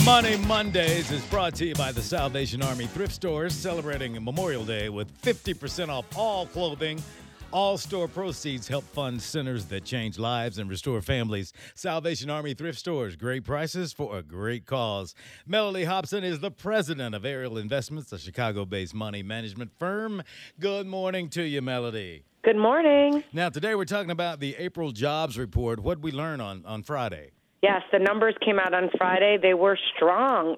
Money Mondays is brought to you by the Salvation Army Thrift Stores, celebrating Memorial Day with 50% off all clothing. All store proceeds help fund centers that change lives and restore families. Salvation Army Thrift Stores, great prices for a great cause. Melody Hobson is the president of Ariel Investments, a Chicago-based money management firm. Good morning to you, Melody. Good morning. Now, today we're talking about the April jobs report. What did we learn on Friday? Yes, the numbers came out on Friday. They were strong.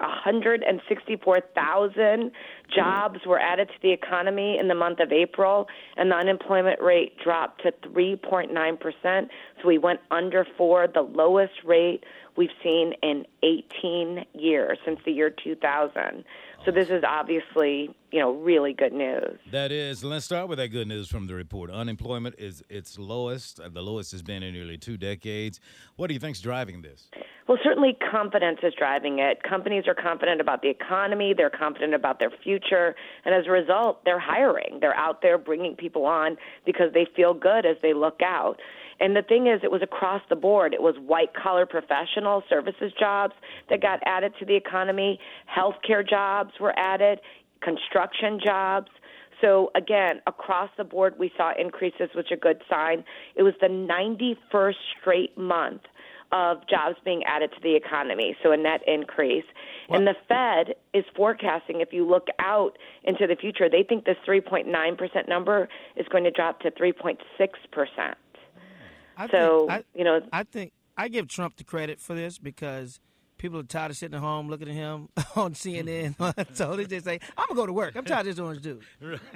164,000 jobs were added to the economy in the month of April, and the unemployment rate dropped to 3.9%. So we went under 4, the lowest rate we've seen in 18 years, since the year 2000. So this is obviously, really good news. That is. Let's start with that good news from the report. Unemployment is its lowest. The lowest has been in nearly 2 decades. What do you think is driving this? Well, certainly confidence is driving it. Companies are confident about the economy. They're confident about their future. And as a result, they're hiring. They're out there bringing people on because they feel good as they look out. And the thing is, it was across the board. It was white-collar professional services jobs that got added to the economy. Healthcare jobs were added. Construction jobs. So, again, across the board, we saw increases, which is a good sign. It was the 91st straight month of jobs being added to the economy, so a net increase. And the Fed is forecasting, if you look out into the future, they think this 3.9% number is going to drop to 3.6%. I think I give Trump the credit for this because people are tired of sitting at home looking at him on CNN. So they just say, I'm going to go to work. I'm tired of this orange dude.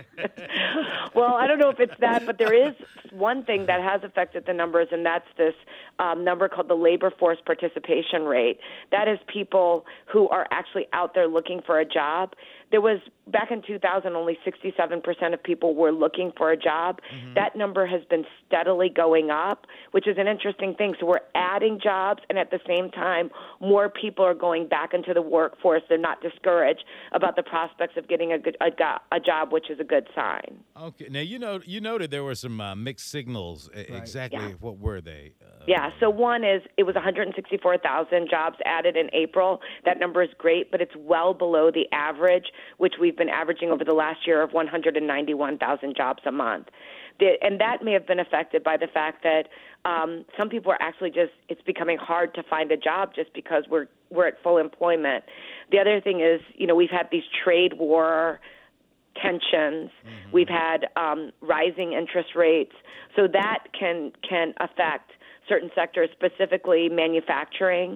Well, I don't know if it's that, but there is one thing that has affected the numbers, and that's this number called the labor force participation rate. That is people who are actually out there looking for a job. There was, back in 2000, only 67% of people were looking for a job. Mm-hmm. That number has been steadily going up, which is an interesting thing. So we're adding jobs, and at the same time, more people are going back into the workforce. They're not discouraged about the prospects of getting a job, which is a good sign. Okay. Now, you noted there were some mixed signals. Right. Exactly. Yeah. What were they? So one is it was 164,000 jobs added in April. That number is great, but it's well below the average, which we've been averaging over the last year of 191,000 jobs a month. And that may have been affected by the fact that some people are actually it's becoming hard to find a job just because we're at full employment. The other thing is, we've had these trade war tensions. Mm-hmm. We've had rising interest rates. So that can affect certain sectors, specifically manufacturing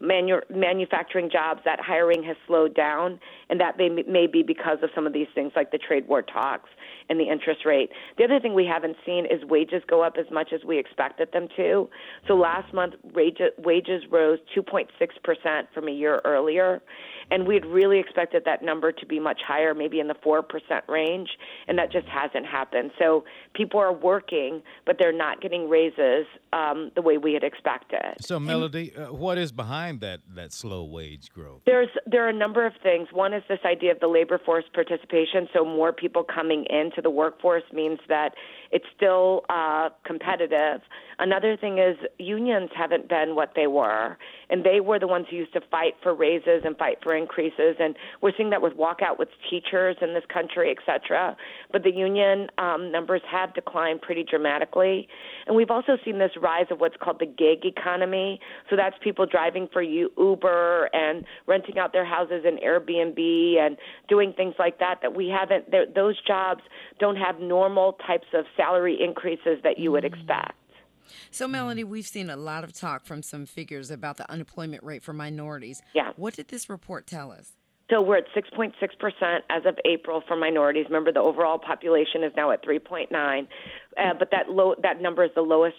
jobs. That hiring has slowed down, and that may be because of some of these things like the trade war talks and the interest rate. The other thing we haven't seen is wages go up as much as we expected them to. So last month, wages rose 2.6% from a year earlier, and we had really expected that number to be much higher, maybe in the 4% range, and that just hasn't happened. So people are working, but they're not getting raises the way we had expected. So, Melody, what is behind that slow wage growth? There are a number of things. One is this idea of the labor force participation, so more people coming into the workforce means that it's still competitive. Another thing is unions haven't been what they were, and they were the ones who used to fight for raises and fight for increases, and we're seeing that with walkout with teachers in this country, et cetera. But the union numbers have declined pretty dramatically, and we've also seen this rise of what's called the gig economy. So that's people driving for Uber and renting out their houses in Airbnb and doing things like that we haven't, those jobs don't have normal types of salary increases that you would expect. So, Melody, we've seen a lot of talk from some figures about the unemployment rate for minorities. Yeah. What did this report tell us? So we're at 6.6% as of April for minorities. Remember, the overall population is now at 3.9, but that number is the lowest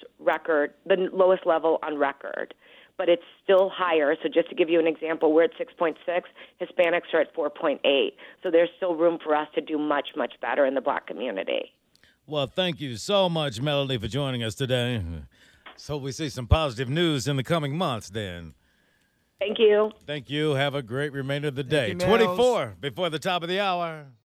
level on record. But it's still higher. So just to give you an example, we're at 6.6. Hispanics are at 4.8. So there's still room for us to do much, much better in the Black community. Well, thank you so much, Melody, for joining us today. So we see some positive news in the coming months then. Thank you. Thank you. Have a great remainder of the day. You, 24 before the top of the hour.